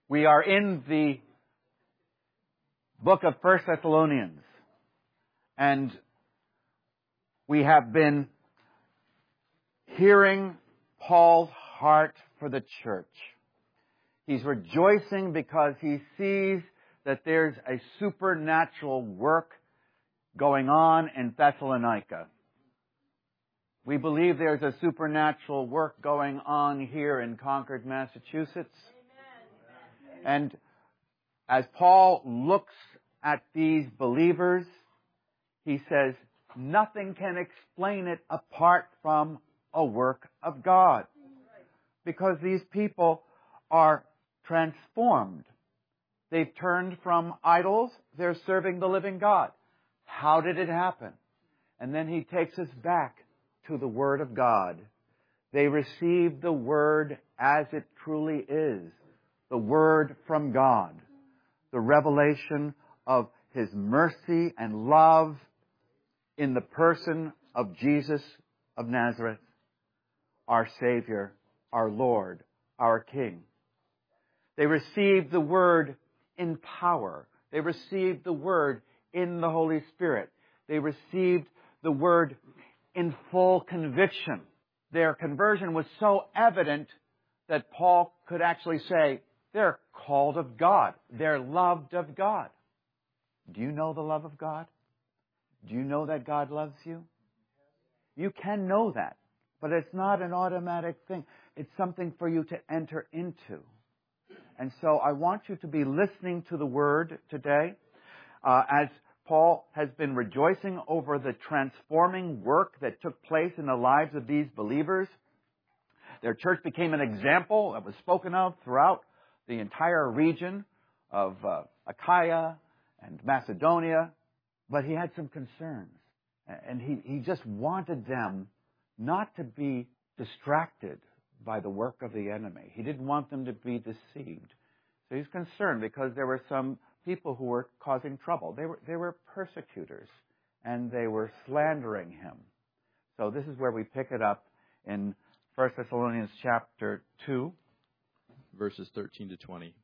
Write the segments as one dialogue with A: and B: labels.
A: We are in the book of 1 Thessalonians, and we have been hearing Paul's heart for the church. He's rejoicing because he sees that there's a supernatural work going on in Thessalonica. We believe there's a supernatural work going on here in Concord, Massachusetts. And as Paul looks at these believers, he says, nothing can explain it apart from a work of God. Because these people are transformed. They've turned from idols. They're serving the living God. How did it happen? And then he takes us back to the Word of God. They received the Word as it truly is. The Word from God. The revelation of His mercy and love in the person of Jesus of Nazareth, our Savior, our Lord, our King. They received the Word in power. They received the Word in the Holy Spirit. They received the Word in full conviction. Their conversion was so evident that Paul could actually say, they're called of God. They're loved of God. Do you know the love of God? Do you know that God loves you? You can know that, but it's not an automatic thing. It's something for you to enter into. And so I want you to be listening to the Word today as Paul has been rejoicing over the transforming work that took place in the lives of these believers. Their church became an example that was spoken of throughout the entire region of Achaia and Macedonia. But he had some concerns. And he just wanted them not to be distracted by the work of the enemy. He didn't want them to be deceived. So he's concerned because there were some people who were causing trouble. They were persecutors, and they were slandering him. So this is where we pick it up in 1 Thessalonians chapter 2.
B: Verses 13 to 20.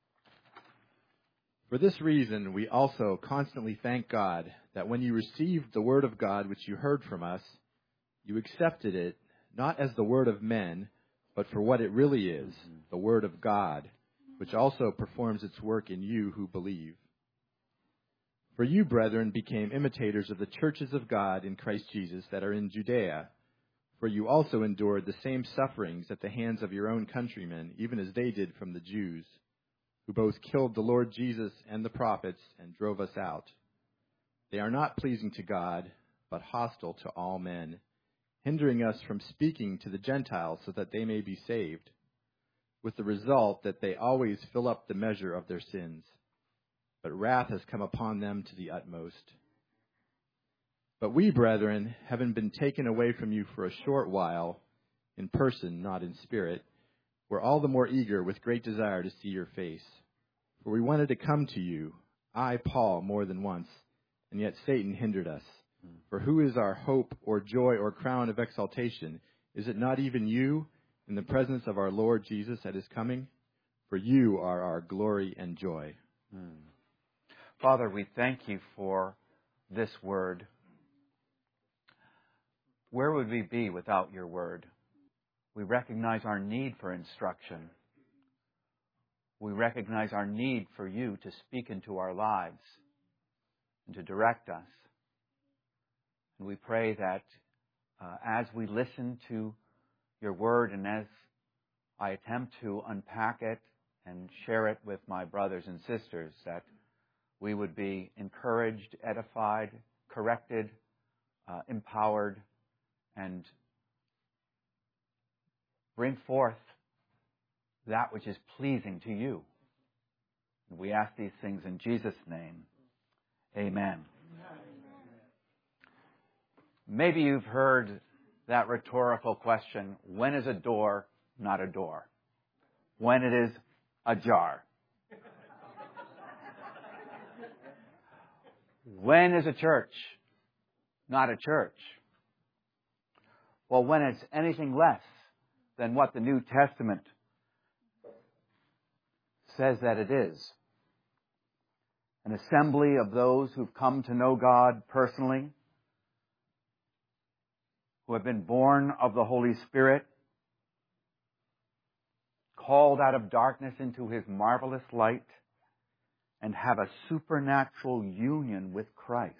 B: For this reason, we also constantly thank God that when you received the word of God which you heard from us, you accepted it not as the word of men, but for what it really is, the word of God, which also performs its work in you who believe. For you, brethren, became imitators of the churches of God in Christ Jesus that are in Judea. For you also endured the same sufferings at the hands of your own countrymen, even as they did from the Jews, who both killed the Lord Jesus and the prophets and drove us out. They are not pleasing to God, but hostile to all men, hindering us from speaking to the Gentiles so that they may be saved, with the result that they always fill up the measure of their sins. But wrath has come upon them to the utmost. But we, brethren, having been taken away from you for a short while, in person, not in spirit, were all the more eager with great desire to see your face. For we wanted to come to you, I, Paul, more than once, and yet Satan hindered us. For who is our hope or joy or crown of exaltation? Is it not even you, in the presence of our Lord Jesus at his coming? For you are our glory and joy.
A: Father, we thank you for this word. Where would we be without your word? We recognize our need for instruction. We recognize our need for you to speak into our lives and to direct us. And we pray that as we listen to your word and as I attempt to unpack it and share it with my brothers and sisters, that we would be encouraged, edified, corrected, empowered, and bring forth that which is pleasing to you. And we ask these things in Jesus' name. Amen. Maybe you've heard that rhetorical question, when is a door not a door? When it is ajar? When is a church not a church? Well, when it's anything less than what the New Testament says that it is. An assembly of those who've come to know God personally, who have been born of the Holy Spirit, called out of darkness into His marvelous light, and have a supernatural union with Christ.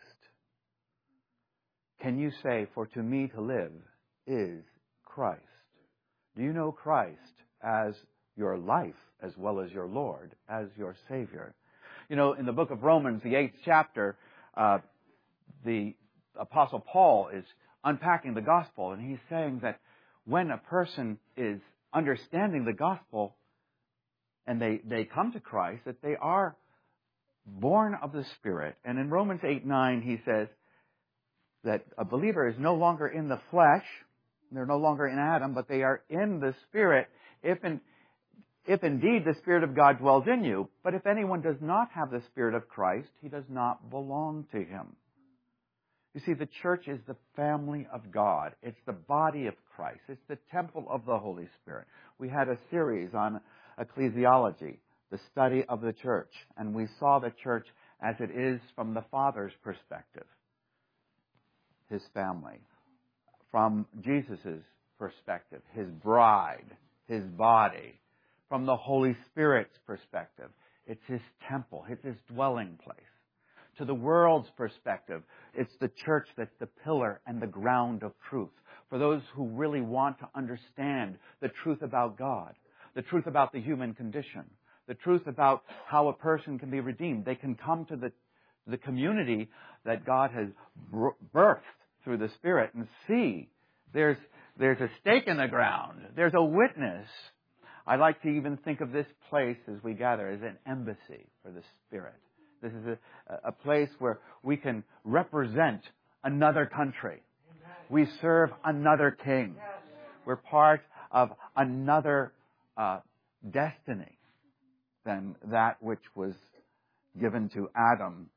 A: Can you say, for to me to live is Christ? Do you know Christ as your life as well as your Lord, as your Savior? You know, in the book of Romans, the 8th chapter, the Apostle Paul is unpacking the gospel, and he's saying that when a person is understanding the gospel and they come to Christ, that they are born of the Spirit. And in Romans 8:9, he says that a believer is no longer in the flesh, they're no longer in Adam, but they are in the Spirit, if indeed the Spirit of God dwells in you. But if anyone does not have the Spirit of Christ, he does not belong to Him. You see, the church is the family of God. It's the body of Christ. It's the temple of the Holy Spirit. We had a series on ecclesiology, the study of the church, and we saw the church as it is from the Father's perspective, His family. From Jesus' perspective, His bride, His body. From the Holy Spirit's perspective, it's His temple, it's His dwelling place. To the world's perspective, it's the church that's the pillar and the ground of truth. For those who really want to understand the truth about God, the truth about the human condition, the truth about how a person can be redeemed, they can come to the community that God has birthed through the Spirit and see there's a stake in the ground. There's a witness. I like to even think of this place as we gather as an embassy for the Spirit. This is a place where we can represent another country. We serve another king. We're part of another destiny than that which was given to Adam.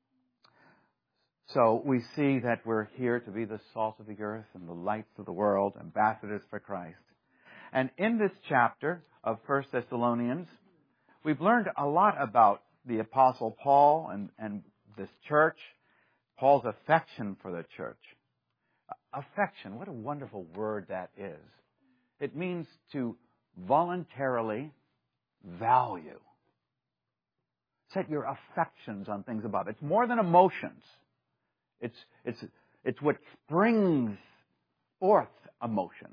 A: So we see that we're here to be the salt of the earth and the lights of the world, ambassadors for Christ. And in this chapter of 1 Thessalonians, we've learned a lot about the Apostle Paul and this church, Paul's affection for the church. Affection, what a wonderful word that is. It means to voluntarily value. Set your affections on things above. It's more than emotions. It's what springs forth emotion.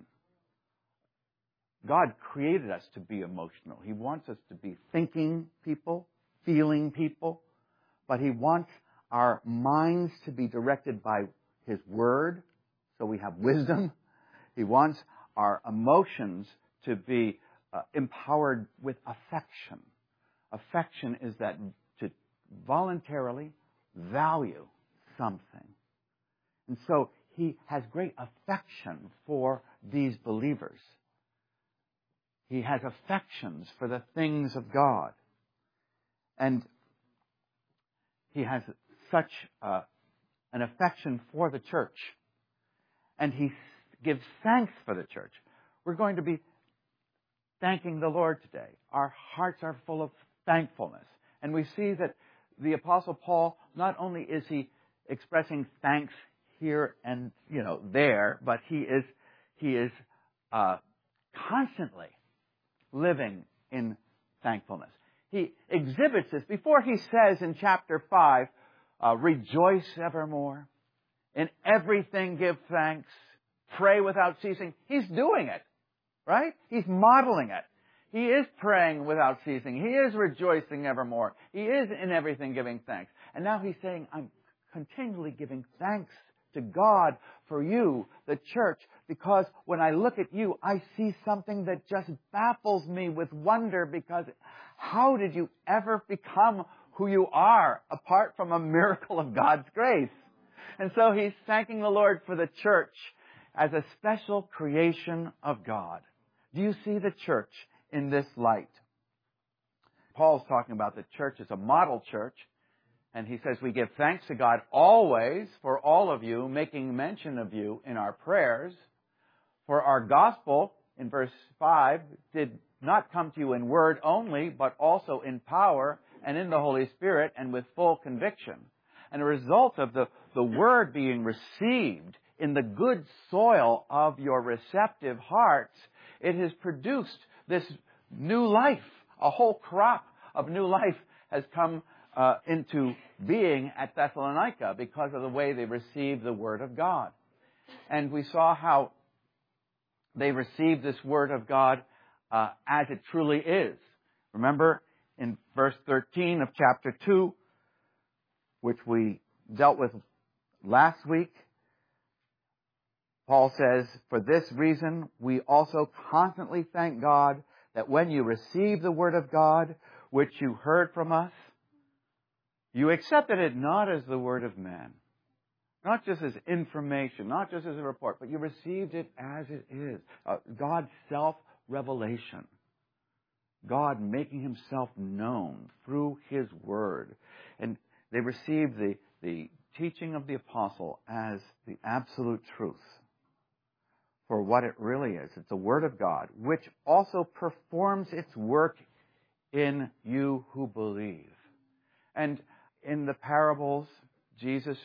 A: God created us to be emotional. He wants us to be thinking people, feeling people, but He wants our minds to be directed by His Word, so we have wisdom. He wants our emotions to be empowered with affection. Affection is that to voluntarily value something. And so He has great affection for these believers. He has affections for the things of God. And He has such an affection for the church. And He gives thanks for the church. We're going to be thanking the Lord today. Our hearts are full of thankfulness. And we see that the Apostle Paul, not only is he expressing thanks here and there, but he is constantly living in thankfulness. He exhibits this before he says in chapter 5, rejoice evermore, in everything give thanks, pray without ceasing. He's doing it, right? He's modeling it. He is praying without ceasing. He is rejoicing evermore. He is in everything giving thanks. And now he's saying, I'm continually giving thanks to God for you, the church, because when I look at you, I see something that just baffles me with wonder, because how did you ever become who you are apart from a miracle of God's grace? And so he's thanking the Lord for the church as a special creation of God. Do you see the church in this light? Paul's talking about the church as a model church. And he says, we give thanks to God always for all of you, making mention of you in our prayers. For our gospel, in verse 5, did not come to you in word only, but also in power and in the Holy Spirit and with full conviction. And a result of the word being received in the good soil of your receptive hearts, it has produced this new life. A whole crop of new life has come into being at Thessalonica because of the way they received the Word of God. And we saw how they received this Word of God as it truly is. Remember in verse 13 of chapter 2, which we dealt with last week, Paul says, "For this reason we also constantly thank God that when you received the Word of God, which you heard from us, you accepted it not as the word of man, not just as information, not just as a report, but you received it as it is. God's self-revelation. God making himself known through his word. And they received the teaching of the apostle as the absolute truth for what it really is. It's the word of God, which also performs its work in you who believe." And in the parables, Jesus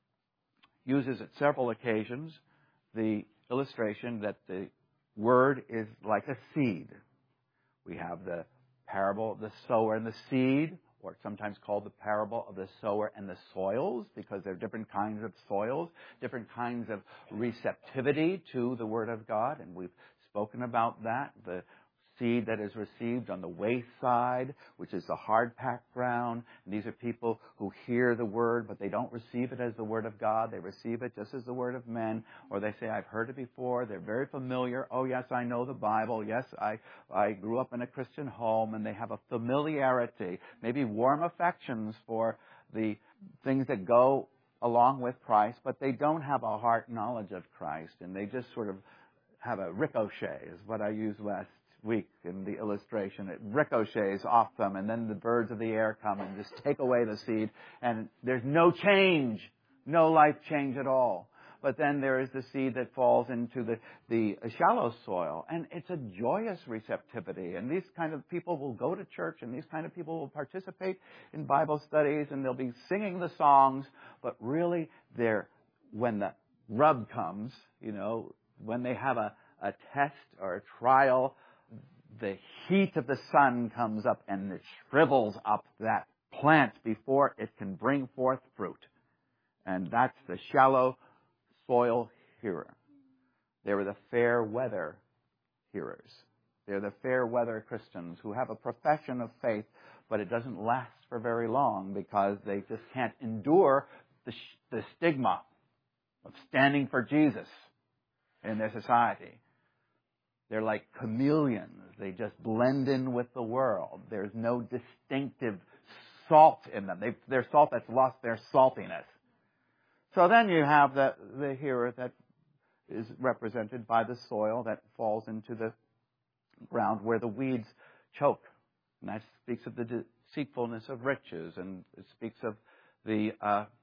A: uses at several occasions the illustration that the word is like a seed. We have the parable of the sower and the seed, or sometimes called the parable of the sower and the soils, because there are different kinds of soils, different kinds of receptivity to the Word of God, and we've spoken about that. The seed that is received on the wayside, which is the hard-packed ground. And these are people who hear the Word, but they don't receive it as the Word of God. They receive it just as the Word of men, or they say, "I've heard it before." They're very familiar. "Oh, yes, I know the Bible. Yes, I grew up in a Christian home," and they have a familiarity, maybe warm affections for the things that go along with Christ, but they don't have a heart knowledge of Christ, and they just sort of have a ricochet, is what I used last week in the illustration. It ricochets off them, and then the birds of the air come and just take away the seed, and there's no change, no life change at all. But then there is the seed that falls into the shallow soil, and it's a joyous receptivity. And these kind of people will go to church, and these kind of people will participate in Bible studies, and they'll be singing the songs, but really when the rub comes, when they have a test or a trial, the heat of the sun comes up and it shrivels up that plant before it can bring forth fruit. And that's the shallow soil hearer. They were the fair weather hearers. They're the fair weather Christians who have a profession of faith, but it doesn't last for very long because they just can't endure the stigma of standing for Jesus in their society. They're like chameleons. They just blend in with the world. There's no distinctive salt in them. They're salt that's lost their saltiness. So then you have the hearer that is represented by the soil that falls into the ground where the weeds choke. And that speaks of the deceitfulness of riches, and it speaks of the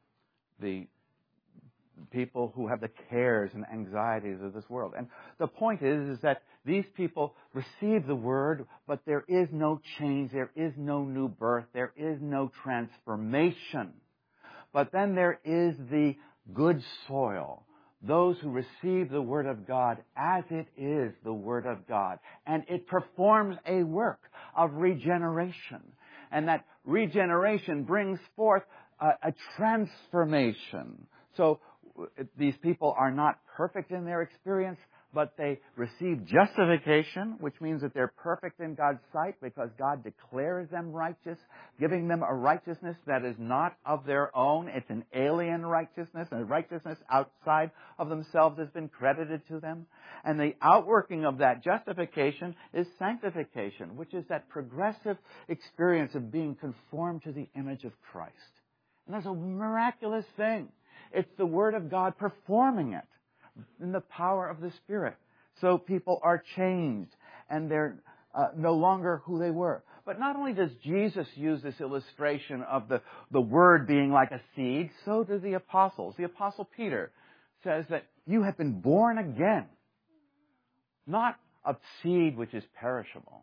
A: people who have the cares and anxieties of this world. And the point is that these people receive the word, but there is no change, there is no new birth, there is no transformation. But then there is the good soil, those who receive the Word of God as it is the Word of God. And it performs a work of regeneration. And that regeneration brings forth a transformation. So these people are not perfect in their experience, but they receive justification, which means that they're perfect in God's sight because God declares them righteous, giving them a righteousness that is not of their own. It's an alien righteousness, a righteousness outside of themselves has been credited to them. And the outworking of that justification is sanctification, which is that progressive experience of being conformed to the image of Christ. And that's a miraculous thing. It's the Word of God performing it in the power of the Spirit. So people are changed and they're no longer who they were. But not only does Jesus use this illustration of the Word being like a seed, so do the apostles. The Apostle Peter says that you have been born again, not of seed which is perishable,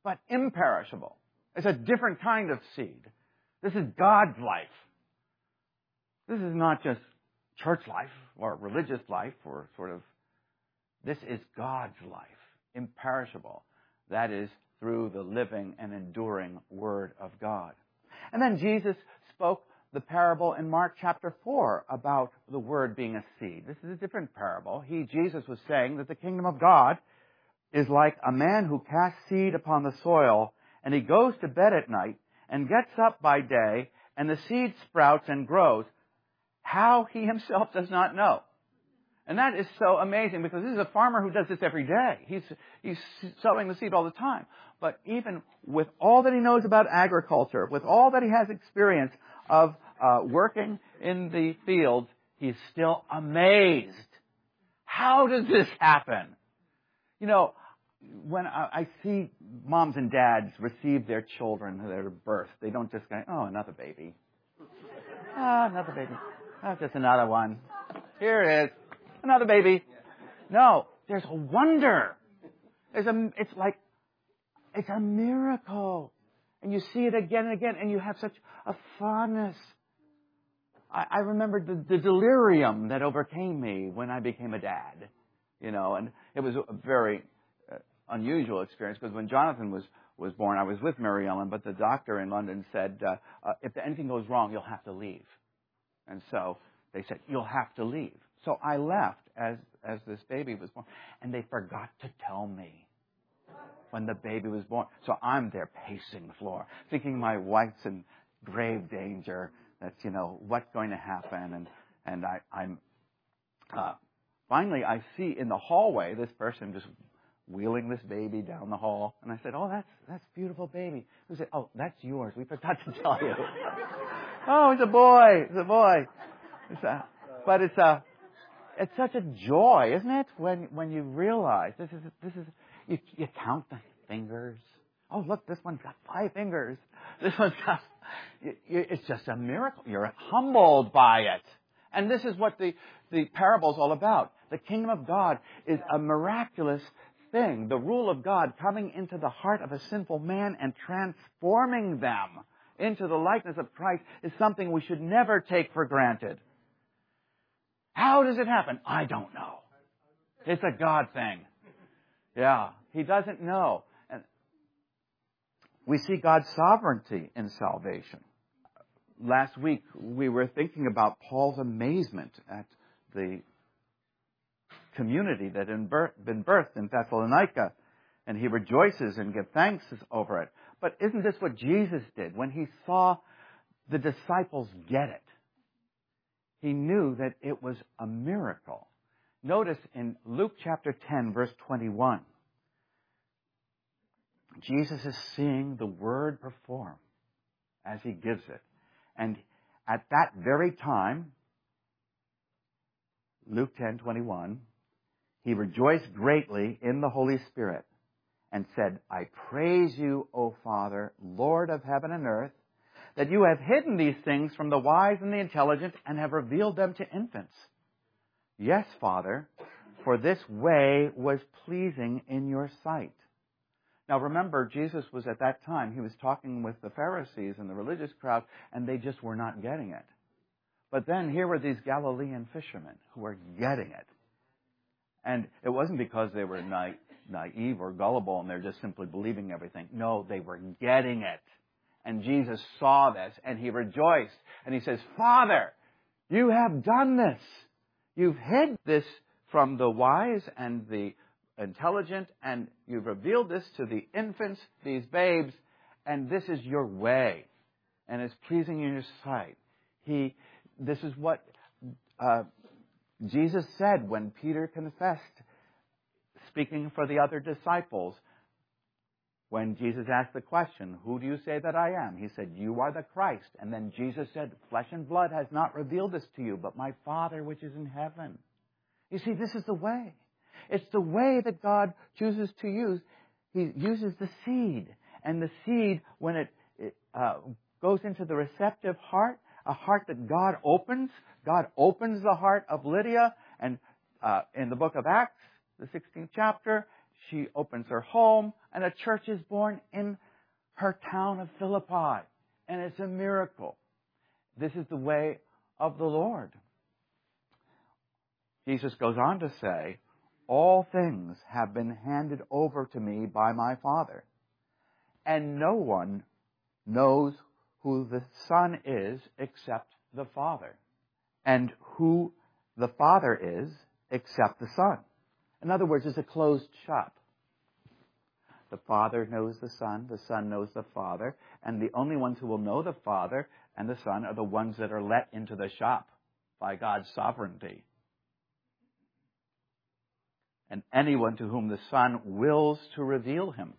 A: but imperishable. It's a different kind of seed. This is God's life. This is not just church life or religious life or this is God's life, imperishable. That is through the living and enduring Word of God. And then Jesus spoke the parable in Mark chapter 4 about the Word being a seed. This is a different parable. Jesus was saying that the kingdom of God is like a man who casts seed upon the soil, and he goes to bed at night and gets up by day, and the seed sprouts and grows. How he himself does not know. And that is so amazing, because this is a farmer who does this every day. He's sowing the seed all the time. But even with all that he knows about agriculture, with all that he has experience of working in the fields, he's still amazed. How does this happen? You know, when I see moms and dads receive their children at their birth, they don't just go, oh, another baby. Oh, another baby. Oh, just another one. Here it is. Another baby. No, there's a wonder. It's a miracle. And you see it again and again, and you have such a fondness. I remember the delirium that overcame me when I became a dad. You know, and it was a very unusual experience, because when Jonathan was born, I was with Mary Ellen, but the doctor in London said, if anything goes wrong, you'll have to leave. And so they said, you'll have to leave. So I left as this baby was born, and they forgot to tell me when the baby was born. So I'm there pacing the floor, thinking my wife's in grave danger, that, you know, what's going to happen. And I'm finally I see in the hallway this person just wheeling this baby down the hall. And I said, oh, that's a beautiful baby. He said, oh, that's yours. We forgot to tell you. Oh, it's a boy. It's a boy. But it's such a joy, isn't it? When you realize this is you count the fingers. Oh, look, this one's got 5 fingers. This one's got. It's just a miracle. You're humbled by it. And this is what the parable is all about. The kingdom of God is a miraculous thing. The rule of God coming into the heart of a sinful man and transforming them into the likeness of Christ is something we should never take for granted. How does it happen? I don't know. It's a God thing. Yeah, He doesn't know. And we see God's sovereignty in salvation. Last week, we were thinking about Paul's amazement at the community that had been birthed in Thessalonica, and he rejoices and gives thanks over it. But isn't this what Jesus did when he saw the disciples get it? He knew that it was a miracle. Notice in Luke chapter 10, verse 21, Jesus is seeing the word perform as he gives it. And at that very time, Luke 10:21, he rejoiced greatly in the Holy Spirit and said, I praise you, O Father, Lord of heaven and earth, that you have hidden these things from the wise and the intelligent and have revealed them to infants. Yes, Father, for this way was pleasing in your sight. Now remember, Jesus was at that time, he was talking with the Pharisees and the religious crowd, and they just were not getting it. But then here were these Galilean fishermen who were getting it. And it wasn't because they were naive or gullible and they're just simply believing everything. No, they were getting it. And Jesus saw this and he rejoiced. And he says, Father, you have done this. You've hid this from the wise and the intelligent, and you've revealed this to the infants, these babes, and this is your way. And it's pleasing in your sight. This is what Jesus said when Peter confessed, speaking for the other disciples. When Jesus asked the question, who do you say that I am? He said, you are the Christ. And then Jesus said, flesh and blood has not revealed this to you, but my Father which is in heaven. You see, this is the way. It's the way that God chooses to use. He uses the seed. And the seed, when it goes into the receptive heart, a heart that God opens the heart of Lydia. And in the book of Acts, the 16th chapter, she opens her home, and a church is born in her town of Philippi. And it's a miracle. This is the way of the Lord. Jesus goes on to say, all things have been handed over to me by my Father. And no one knows who the Son is except the Father. And who the Father is except the Son. In other words, it's a closed shop. The Father knows the Son knows the Father, and the only ones who will know the Father and the Son are the ones that are let into the shop by God's sovereignty. And anyone to whom the Son wills to reveal him.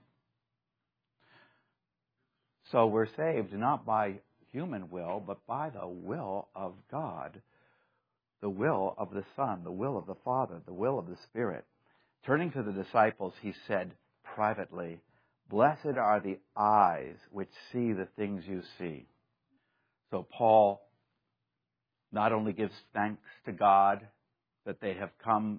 A: So we're saved not by human will, but by the will of God, the will of the Son, the will of the Father, the will of the Spirit. Turning to the disciples, he said privately, blessed are the eyes which see the things you see. So Paul not only gives thanks to God that they have come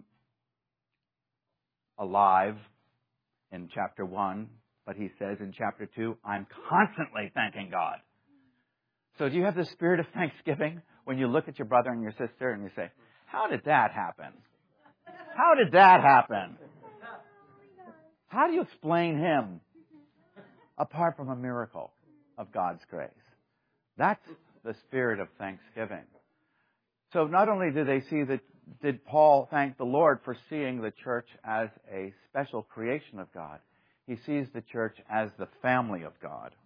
A: alive in chapter 1, but he says in chapter 2, I'm constantly thanking God. So do you have the spirit of thanksgiving when you look at your brother and your sister and you say, how did that happen? How did that happen? How do you explain him apart from a miracle of God's grace? That's the spirit of thanksgiving. So not only did Paul thank the Lord for seeing the church as a special creation of God, he sees the church as the family of God.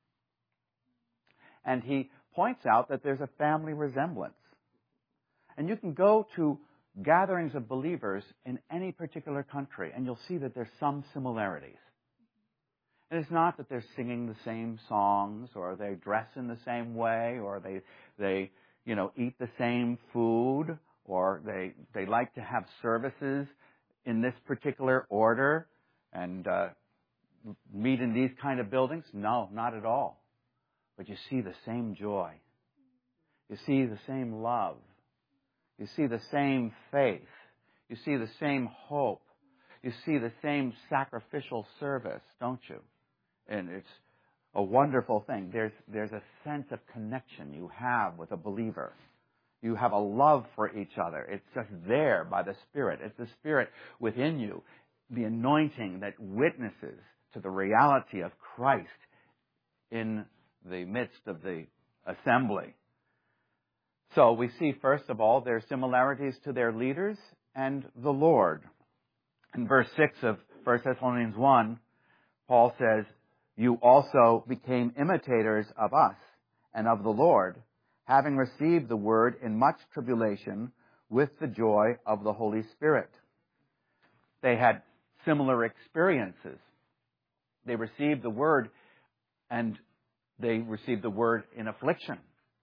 A: And he points out that there's a family resemblance. And you can go to gatherings of believers in any particular country, and you'll see that there's some similarities. And it's not that they're singing the same songs, or they dress in the same way, or they eat the same food, or they like to have services in this particular order and meet in these kind of buildings. No, not at all. But you see the same joy. You see the same love. You see the same faith. You see the same hope. You see the same sacrificial service, don't you? And it's a wonderful thing. There's a sense of connection you have with a believer. You have a love for each other. It's just there by the Spirit. It's the Spirit within you, the anointing that witnesses to the reality of Christ in the midst of the assembly. So we see, first of all, their similarities to their leaders and the Lord. In verse 6 of 1 Thessalonians 1, Paul says, you also became imitators of us and of the Lord, having received the word in much tribulation with the joy of the Holy Spirit. They had similar experiences. They received the word, and they received the word in affliction.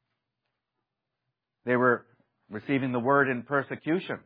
A: They were receiving the word in persecution.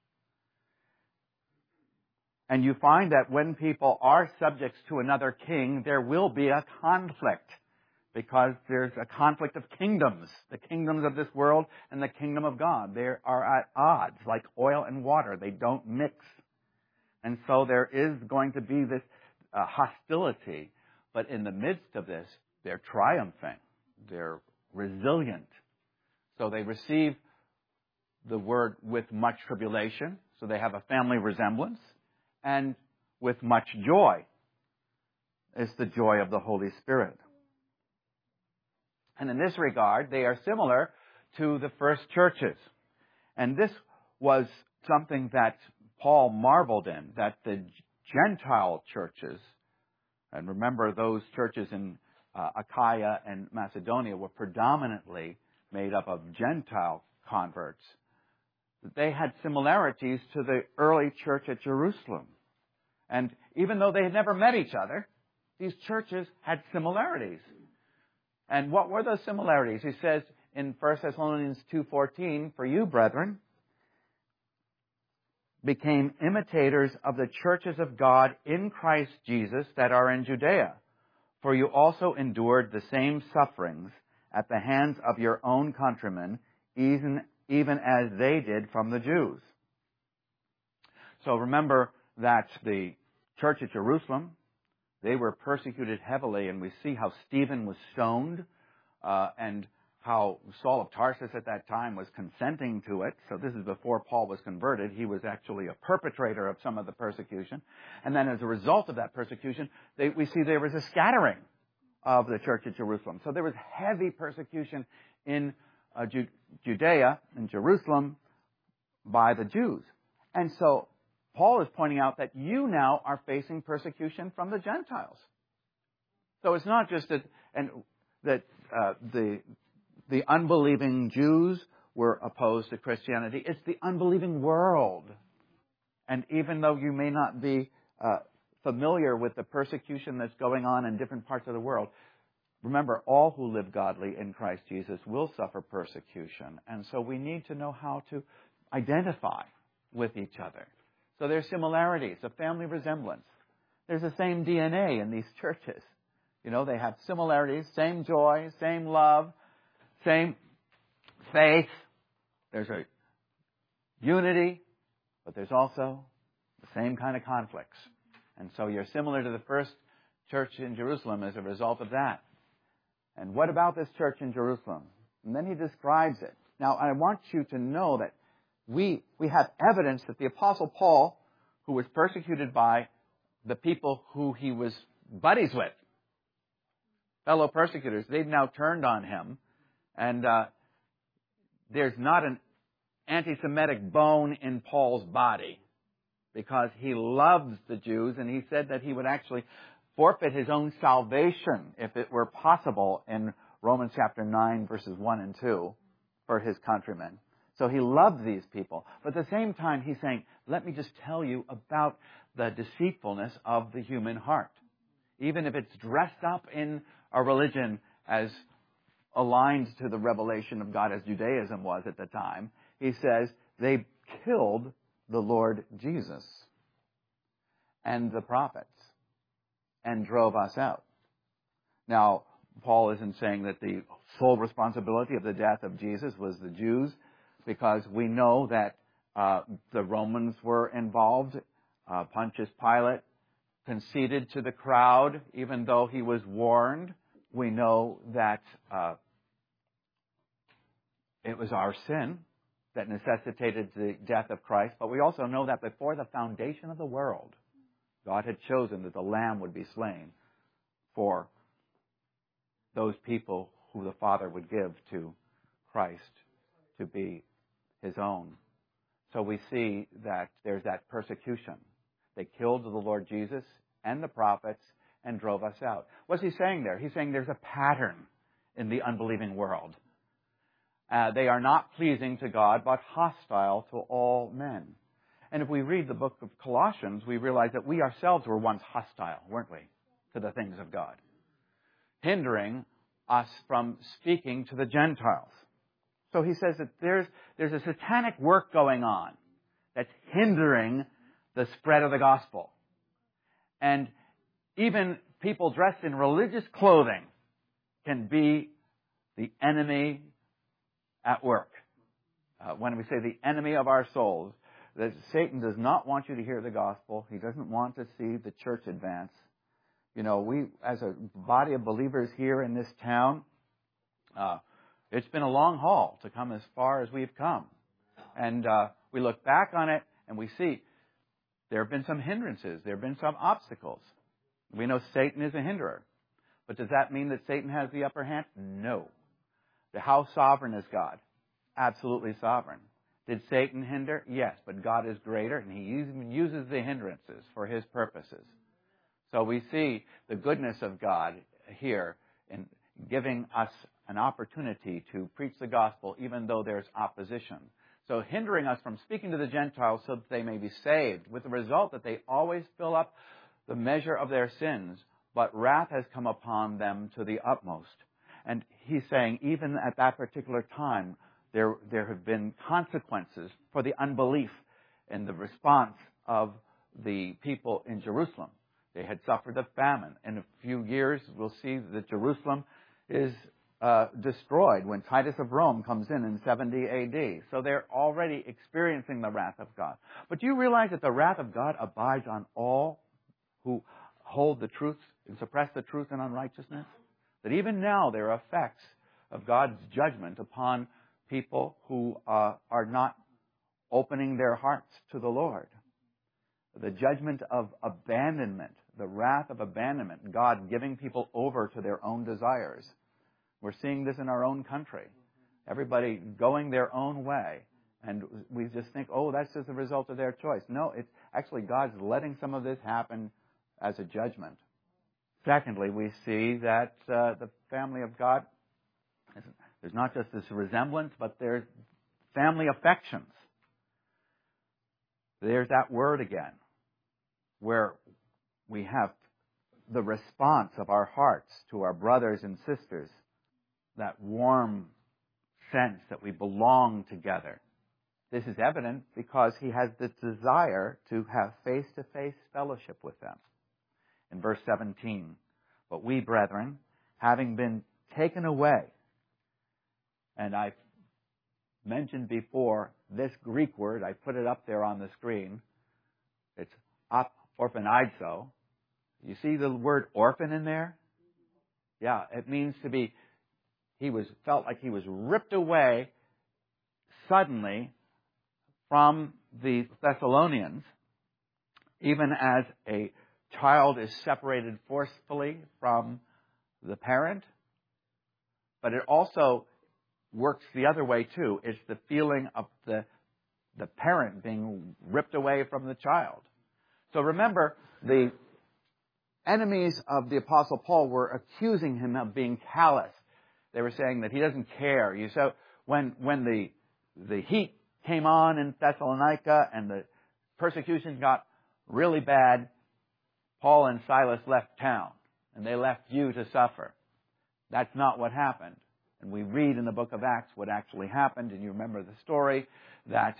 A: And you find that when people are subjects to another king, there will be a conflict, because there's a conflict of kingdoms, the kingdoms of this world and the kingdom of God. They are at odds, like oil and water. They don't mix. And so there is going to be this hostility. But in the midst of this, they're triumphing. They're resilient. So they receive the word with much tribulation. So they have a family resemblance. And with much joy. It's the joy of the Holy Spirit. And in this regard, they are similar to the first churches. And this was something that Paul marveled in, that the Gentile churches, and remember those churches in Achaia and Macedonia were predominantly made up of Gentile converts. They had similarities to the early church at Jerusalem. And even though they had never met each other, these churches had similarities. And what were those similarities? He says in 1 Thessalonians 2:14, for you, brethren, became imitators of the churches of God in Christ Jesus that are in Judea. For you also endured the same sufferings at the hands of your own countrymen, even as they did from the Jews. So remember that the church at Jerusalem, they were persecuted heavily, and we see how Stephen was stoned, and how Saul of Tarsus at that time was consenting to it. So this is before Paul was converted. He was actually a perpetrator of some of the persecution. And then as a result of that persecution, we see there was a scattering of the church at Jerusalem. So there was heavy persecution in Judea, in Jerusalem, by the Jews. And so Paul is pointing out that you now are facing persecution from the Gentiles. So it's not just that the unbelieving Jews were opposed to Christianity. It's the unbelieving world. And even though you may not be familiar with the persecution that's going on in different parts of the world, remember, all who live godly in Christ Jesus will suffer persecution. And so we need to know how to identify with each other. So there's similarities, a family resemblance. There's the same DNA in these churches. You know, they have similarities, same joy, same love, same faith. There's a unity, but there's also the same kind of conflicts. And so you're similar to the first church in Jerusalem as a result of that. And what about this church in Jerusalem? And then he describes it. Now, I want you to know that we have evidence that the Apostle Paul, who was persecuted by the people who he was buddies with, fellow persecutors, they've now turned on him. And there's not an anti-Semitic bone in Paul's body, because he loves the Jews, and he said that he would actually forfeit his own salvation, if it were possible, in Romans chapter 9, verses 1 and 2, for his countrymen. So he loved these people. But at the same time, he's saying, let me just tell you about the deceitfulness of the human heart. Even if it's dressed up in a religion as aligned to the revelation of God as Judaism was at the time, he says they killed the Lord Jesus and the prophets and drove us out. Now, Paul isn't saying that the sole responsibility of the death of Jesus was the Jews, because we know that the Romans were involved. Pontius Pilate conceded to the crowd, even though he was warned. We know that it was our sin that necessitated the death of Christ. But we also know that before the foundation of the world, God had chosen that the Lamb would be slain for those people who the Father would give to Christ to be his own. So we see that there's that persecution. They killed the Lord Jesus and the prophets and drove us out. What's he saying there? He's saying there's a pattern in the unbelieving world. They are not pleasing to God, but hostile to all men. And if we read the book of Colossians, we realize that we ourselves were once hostile, weren't we, to the things of God, hindering us from speaking to the Gentiles. So he says that there's a satanic work going on that's hindering the spread of the gospel. And even people dressed in religious clothing can be the enemy at work. When we say the enemy of our souls, that Satan does not want you to hear the gospel. He doesn't want to see the church advance. You know, we, as a body of believers here in this town, it's been a long haul to come as far as we've come. And we look back on it and we see there have been some hindrances. There have been some obstacles. We know Satan is a hinderer. But does that mean that Satan has the upper hand? No. How sovereign is God? Absolutely sovereign. Did Satan hinder? Yes, but God is greater, and he even uses the hindrances for his purposes. So we see the goodness of God here in giving us an opportunity to preach the gospel even though there's opposition. So hindering us from speaking to the Gentiles so that they may be saved, with the result that they always fill up the measure of their sins, but wrath has come upon them to the utmost. And he's saying even at that particular time, there have been consequences for the unbelief and the response of the people in Jerusalem. They had suffered a famine. In a few years, we'll see that Jerusalem is destroyed when Titus of Rome comes in 70 A.D. So they're already experiencing the wrath of God. But do you realize that the wrath of God abides on all who hold the truth and suppress the truth in unrighteousness? That even now there are effects of God's judgment upon people who are not opening their hearts to the Lord. The judgment of abandonment, the wrath of abandonment, God giving people over to their own desires. We're seeing this in our own country. Everybody going their own way. And we just think, oh, that's just a result of their choice. No, it's actually God's letting some of this happen as a judgment. Secondly, we see that the family of God, there's not just this resemblance, but there's family affections. There's that word again, where we have the response of our hearts to our brothers and sisters, that warm sense that we belong together. This is evident because he has the desire to have face-to-face fellowship with them. In verse 17, but we, brethren, having been taken away, and I've mentioned before this Greek word, I put it up there on the screen. It's orphanizo. You see the word orphan in there? Yeah, it means to be, felt like he was ripped away suddenly from the Thessalonians, even as a child is separated forcefully from the parent. But it also works the other way too. It's the feeling of the parent being ripped away from the child. So remember, the enemies of the Apostle Paul were accusing him of being callous. They were saying that he doesn't care. So when the heat came on in Thessalonica and the persecution got really bad, Paul and Silas left town, and they left you to suffer. That's not what happened. And we read in the book of Acts what actually happened, and you remember the story that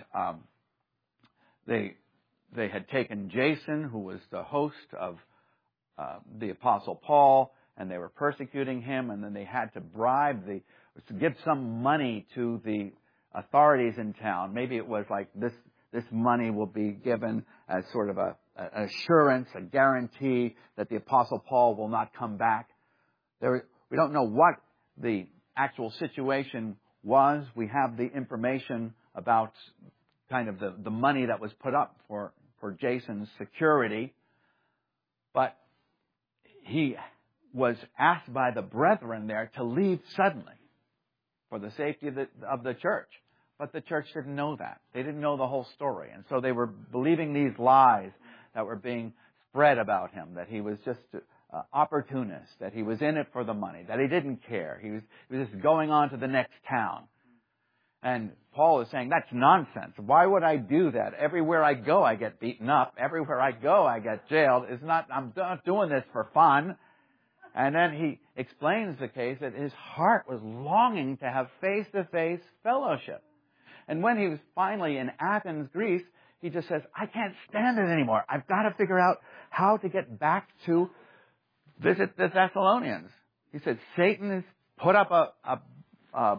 A: they had taken Jason, who was the host of the Apostle Paul, and they were persecuting him, and then they had to to give some money to the authorities in town. Maybe it was like this money will be given as sort of an assurance, a guarantee that the Apostle Paul will not come back. We don't know what the actual situation was. We have the information about kind of the money that was put up for Jason's security. But he was asked by the brethren there to leave suddenly for the safety of the church. But the church didn't know that. They didn't know the whole story. And so they were believing these lies that were being spread about him, that he was just opportunist, that he was in it for the money, that he didn't care. He was just going on to the next town. And Paul is saying, that's nonsense. Why would I do that? Everywhere I go, I get beaten up. Everywhere I go, I get jailed. I'm not doing this for fun. And then he explains the case that his heart was longing to have face-to-face fellowship. And when he was finally in Athens, Greece, he just says, I can't stand it anymore. I've got to figure out how to get back to visit the Thessalonians. He said, Satan has put up a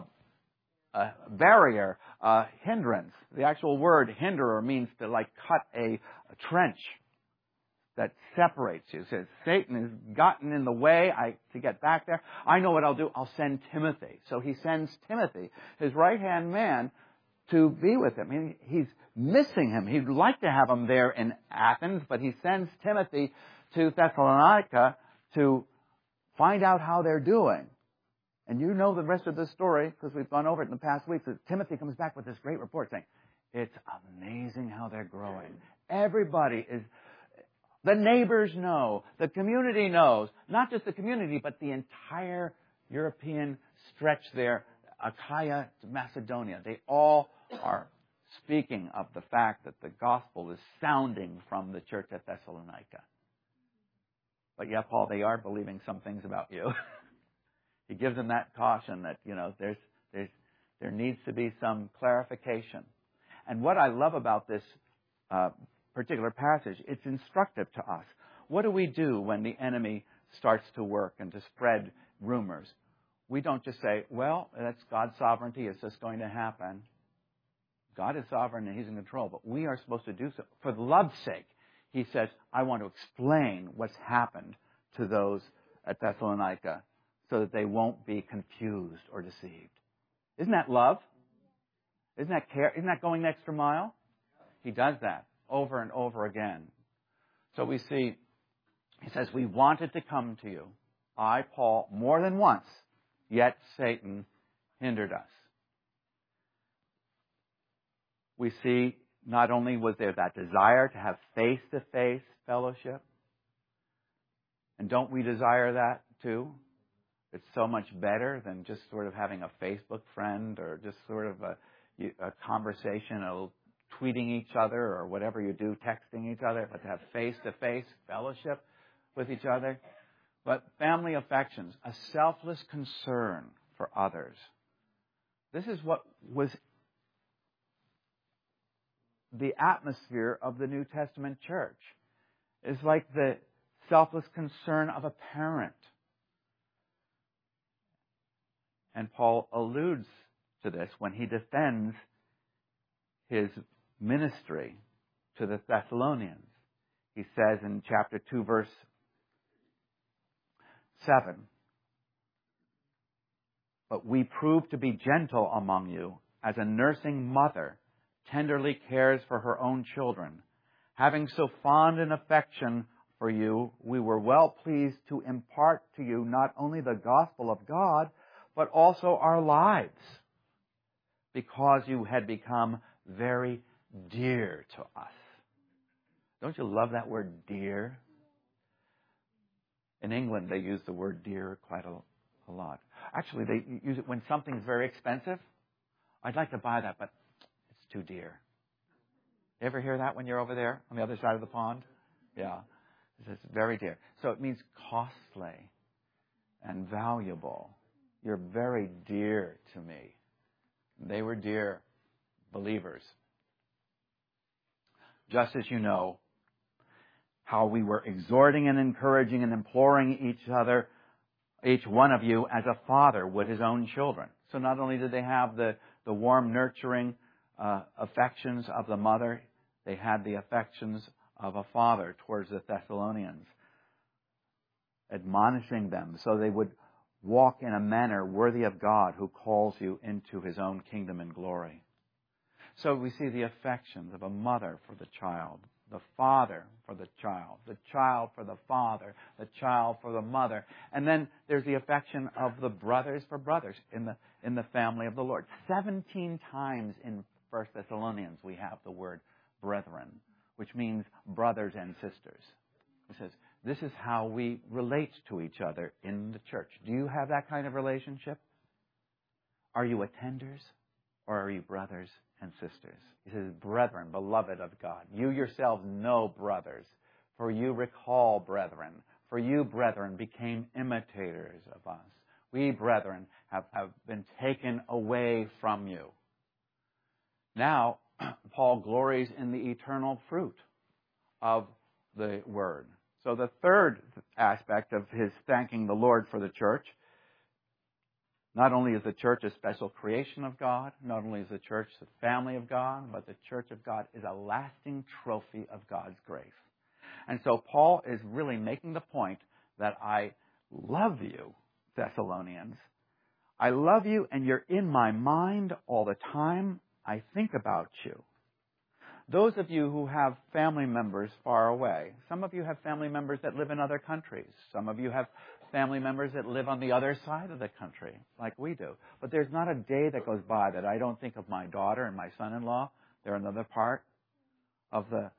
A: barrier, a hindrance. The actual word hinderer means to like cut a trench that separates you. It says, Satan has gotten in the way to get back there. I know what I'll do. I'll send Timothy. So he sends Timothy, his right-hand man, to be with him. I mean, he's missing him. He'd like to have him there in Athens, but he sends Timothy to Thessalonica to find out how they're doing. And you know the rest of the story, because we've gone over it in the past weeks. Timothy comes back with this great report saying, it's amazing how they're growing. Everybody is, the neighbors know, the community knows, not just the community, but the entire European stretch there, Achaia to Macedonia. They all are speaking of the fact that the gospel is sounding from the church at Thessalonica. But yeah, Paul, they are believing some things about you. He gives them that caution that, there needs to be some clarification. And what I love about this particular passage, it's instructive to us. What do we do when the enemy starts to work and to spread rumors? We don't just say, well, that's God's sovereignty. It's just going to happen. God is sovereign and He's in control. But we are supposed to do so for love's sake. he says, I want to explain what's happened to those at Thessalonica so that they won't be confused or deceived. Isn't that love? Isn't that care? Isn't that going the extra mile? He does that over and over again. So we see, he says, we wanted to come to you, I, Paul, more than once, yet Satan hindered us. We see not only was there that desire to have face-to-face fellowship, and don't we desire that too? It's so much better than just sort of having a Facebook friend or just sort of a conversation, tweeting each other or whatever you do, texting each other, but to have face-to-face fellowship with each other. But family affections, a selfless concern for others. This is what was the atmosphere of the New Testament church. It's like the selfless concern of a parent. And Paul alludes to this when he defends his ministry to the Thessalonians. He says in chapter 2, verse 7, but we prove to be gentle among you as a nursing mother tenderly cares for her own children. Having so fond an affection for you, we were well pleased to impart to you not only the gospel of God, but also our lives, because you had become very dear to us. Don't you love that word, dear? In England, they use the word dear quite a lot. Actually, they use it when something's very expensive. I'd like to buy that, but it's too dear. You ever hear that when you're over there on the other side of the pond? Yeah. It's very dear. So it means costly and valuable. You're very dear to me. They were dear believers. Just as you know how we were exhorting and encouraging and imploring each other, each one of you as a father would his own children. So not only did they have the warm, nurturing affections of the mother, they had the affections of a father towards the Thessalonians, admonishing them so they would walk in a manner worthy of God who calls you into his own kingdom and glory. So we see the affections of a mother for the child, the father for the child for the father, the child for the mother. And then there's the affection of the brothers for brothers in the family of the Lord. 17 times in 1 Thessalonians we have the word brethren, which means brothers and sisters. It says, this is how we relate to each other in the church. Do you have that kind of relationship? Are you attenders or are you brothers and sisters? He says, brethren, beloved of God. You yourselves know brothers, for you recall brethren. For you, brethren, became imitators of us. We, brethren, have been taken away from you. Now, Paul glories in the eternal fruit of the word. So the third aspect of his thanking the Lord for the church, not only is the church a special creation of God, not only is the church the family of God, but the church of God is a lasting trophy of God's grace. And so Paul is really making the point that I love you, Thessalonians. I love you and you're in my mind all the time. I think about you. Those of you who have family members far away, some of you have family members that live in other countries. Some of you have family members that live on the other side of the country, like we do. But there's not a day that goes by that I don't think of my daughter and my son-in-law. They're another part of the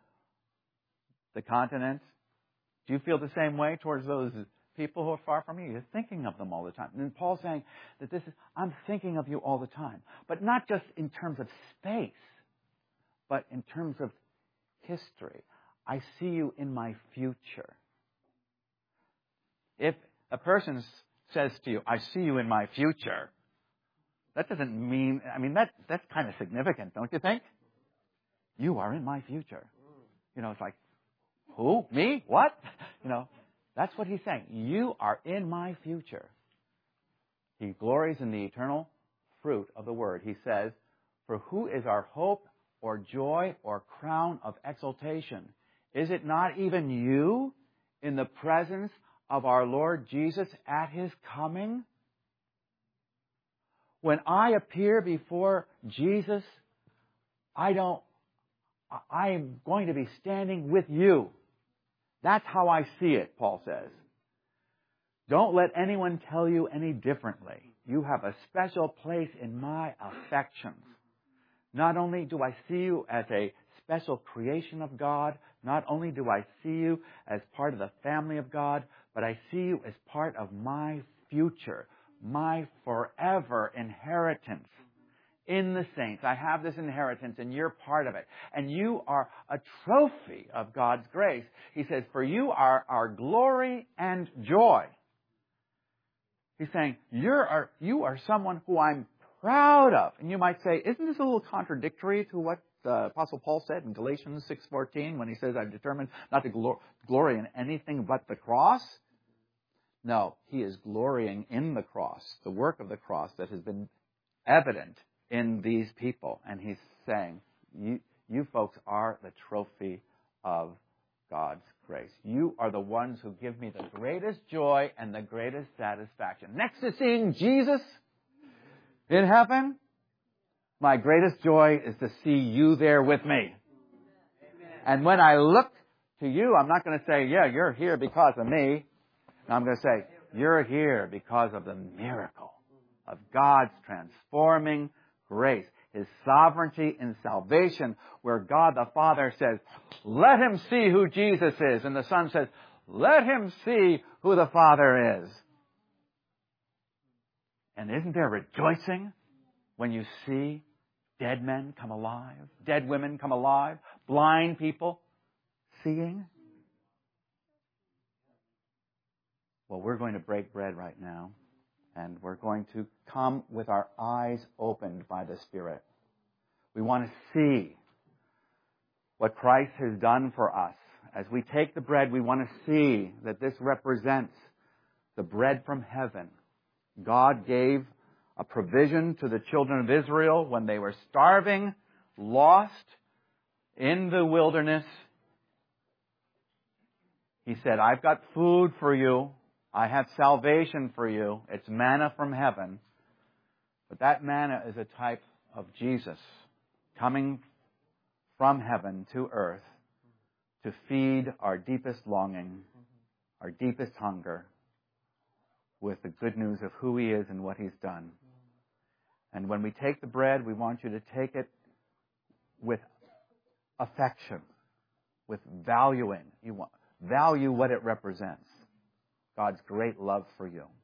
A: continent. Do you feel the same way towards those people who are far from you? You're thinking of them all the time. And Paul's saying that I'm thinking of you all the time. But not just in terms of space, but in terms of history. I see you in my future. If a person says to you, I see you in my future, that doesn't mean, that's kind of significant, don't you think? You are in my future. It's like, who? Me? What? That's what he's saying. You are in my future. He glories in the eternal fruit of the word. He says, for who is our hope or joy or crown of exaltation? Is it not even you in the presence of our Lord Jesus at His coming? When I appear before Jesus, I'm going to be standing with you. That's how I see it, Paul says. Don't let anyone tell you any differently. You have a special place in my affections. Not only do I see you as a special creation of God, not only do I see you as part of the family of God, but I see you as part of my future, my forever inheritance in the saints. I have this inheritance and you're part of it. And you are a trophy of God's grace. He says, for you are our glory and joy. He's saying, you are someone who I'm proud of. And you might say, isn't this a little contradictory to what the Apostle Paul said in Galatians 6:14 when he says, I've determined not to glory in anything but the cross? No, he is glorying in the cross, the work of the cross that has been evident in these people. And he's saying, you folks are the trophy of God's grace. You are the ones who give me the greatest joy and the greatest satisfaction. Next to seeing Jesus in heaven, my greatest joy is to see you there with me. Amen. And when I look to you, I'm not going to say, yeah, you're here because of me. No, I'm going to say, you're here because of the miracle of God's transforming grace, His sovereignty in salvation, where God the Father says, let him see who Jesus is. And the Son says, let him see who the Father is. And isn't there rejoicing when you see dead men come alive, dead women come alive, blind people seeing? Well, we're going to break bread right now, and we're going to come with our eyes opened by the Spirit. We want to see what Christ has done for us. As we take the bread, we want to see that this represents the bread from heaven. God gave a provision to the children of Israel when they were starving, lost in the wilderness. He said, I've got food for you. I have salvation for you. It's manna from heaven. But that manna is a type of Jesus coming from heaven to earth to feed our deepest longing, our deepest hunger with the good news of who He is and what He's done. And when we take the bread, we want you to take it with affection, with valuing. You value what it represents. God's great love for you.